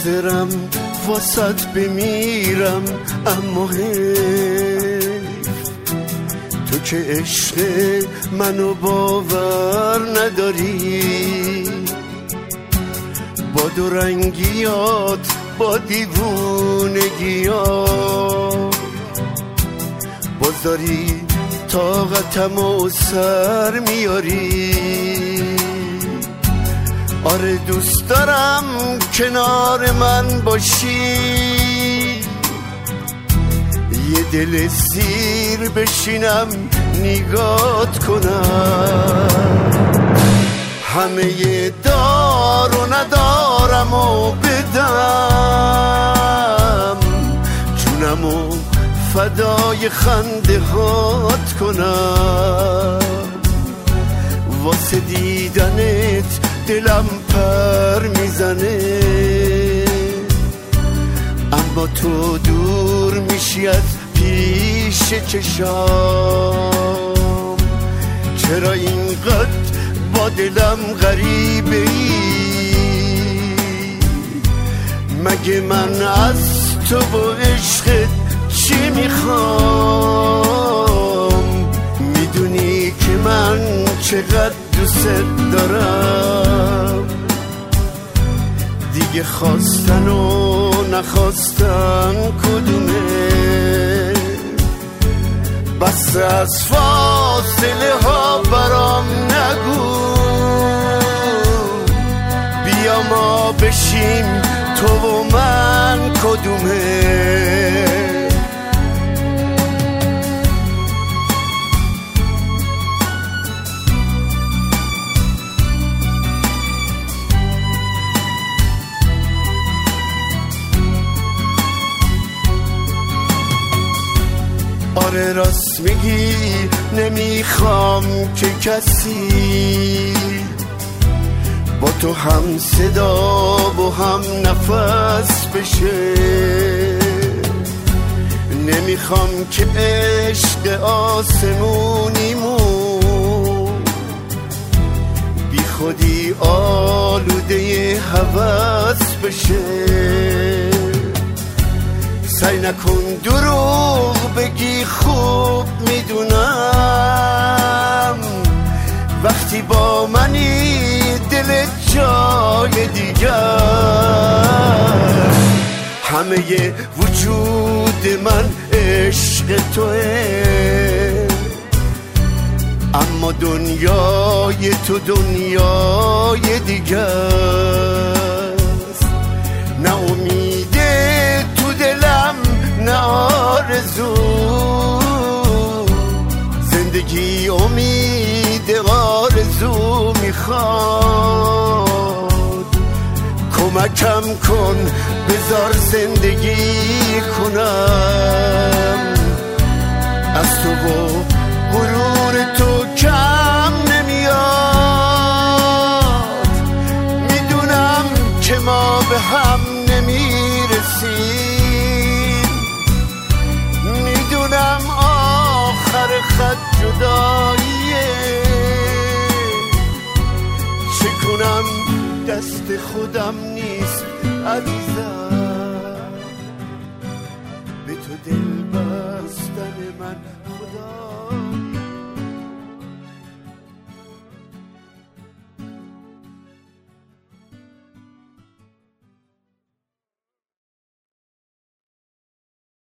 حاضرم واسط بمیرم، اما حیف تو که عشق منو باور نداری، با دو رنگیات با دیوونگیات باز داری طاقتمو سر میاری. آره دوست دارم کنار من باشی، یه دل سیر بشینم نگات کنم، همه دار و ندارم و بدم، جونمو فدای خنده هات کنم. واسه دیدنت دلم پر میزنه، اما تو دور میشی از پیش چشام. چرا اینقدر با دلم غریبه ای؟ مگه من از تو با عشقت چی میخوام؟ میدونی که من چقدر دوست دارم، دیگه خواستن و نخواستن کدومه؟ بس از فاصله ها برام نگو، بیا ما بشیم تو و من کدومه؟ آره راست میگی، نمیخوام که کسی با تو هم صدا و هم نفس بشه. نمیخوام که عشق آسمونیمون بی خودی آلوده هوس بشه. سعی نکن دروغ بگی، خوب میدونم وقتی با منی دل جای دیگر. همه وجود من عشق توه، اما دنیای تو دنیای دیگر. نه امیده تو دلم نه آرزو، زندگی امید آرزو میخواد. کمکم کن بذار زندگی کنم، از تو و غرور تو کم نمیاد. میدونم که ما به هم نمیرسیم، میدونم آخر خط جداییه. چه کنم دست خودم نیست عزیزم، به تو دل بستن من خدا